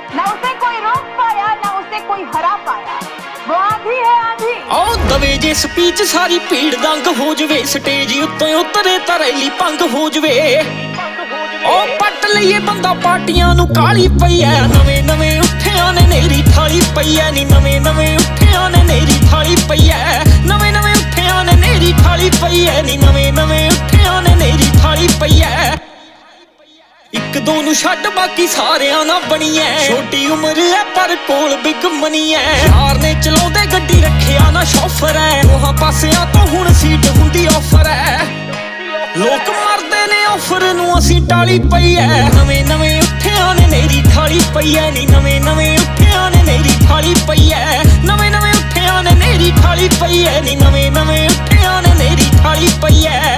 ना उसे कोई रोक पाया ना उसे कोई हरा पाया, वो आंधी है आंधी। आओ दवे जे स्पीच सारी भीड़ दंग हो जवे, स्टेज उत्ते उतरे तां रैली भंग हो जवे। ओ पट लईए बंदा पार्टियां नूं काली पई ऐ, नवें नवें उठियां ने नेरी थाली पई ऐ नी, नवें नवें उठियां ने नेरी थाली पई ऐ, नवें नवें उठियां ने नेरी थाली पई ऐ नी, नवें नवें उठियां ने नेरी थाली पई ऐ। एक दो नूं छड्ड बाकी सारियां ना बनी ऐ, छोटी उम्र है पर कोल बिग मनी ऐ, यार ने चलाउंदे गड्डी रखिया ना शोफर ऐ, दोहां पासियां तो हुण सीट हुंदी ऑफर ऐ। लोक मरदे ने ऑफर नूं असीं टाली पई ऐ, नवें नवें उठियां ने नेरी थाली पई ऐ नी, नवें नवें उठियां ने नेरी थाली पई ऐ, नवें नवें उठियां ने नेरी थाली पई ऐ नी, नवें नवें उठियां ने नेरी थाली पई ऐ।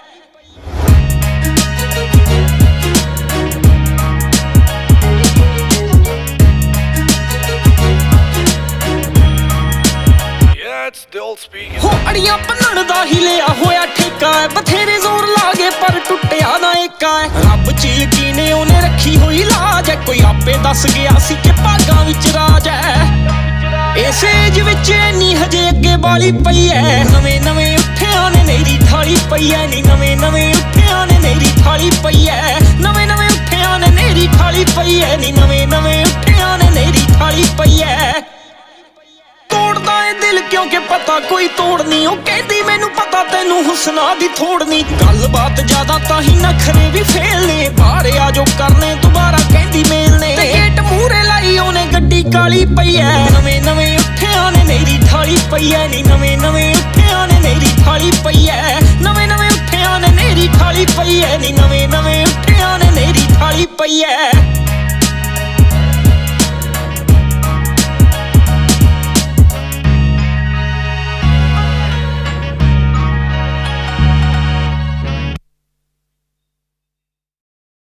हो अड़ियां भन्नण दा ही लिया होया ठेका है, बथेरे जोर लागे पर टुटिया ना एका है, रब च यकीन ओने रखी होई लाज है, कोई आपे दस गया सी कि भागां विच राज है। इस एज विच इन्नी हजे अगे बाली पई है, नवें नवें उठियां ने नेरी थाली पई है नी, नवें नवें उठियां ने नेरी थाली पई है, नवें नवें उठियां ने नेरी थाली पई है नी, नवें नवें उठियां ने नेरी थाली पई है। तोड़दा है दिल क्योंकि पता कोई तोड़ नहीं, ओ कहदी मैनू पता तेनू हुस्ना दी थोड़ नहीं, गल बात ज्यादा ताही नखरे भी फेल ने, बाहर आ जो करने दोबारा कहदी मेल ने, गेट मूहरे लाई ओने गड्डी काली पई है, नवें नवें उठियां ने नेरी थाली पई है नी, नवें नवें उठियां ने नेरी थाली पई है, नवें नवें उठियां ने नेरी थाली पई है नी, नवें नवें उठियां ने नेरी थाली पई है।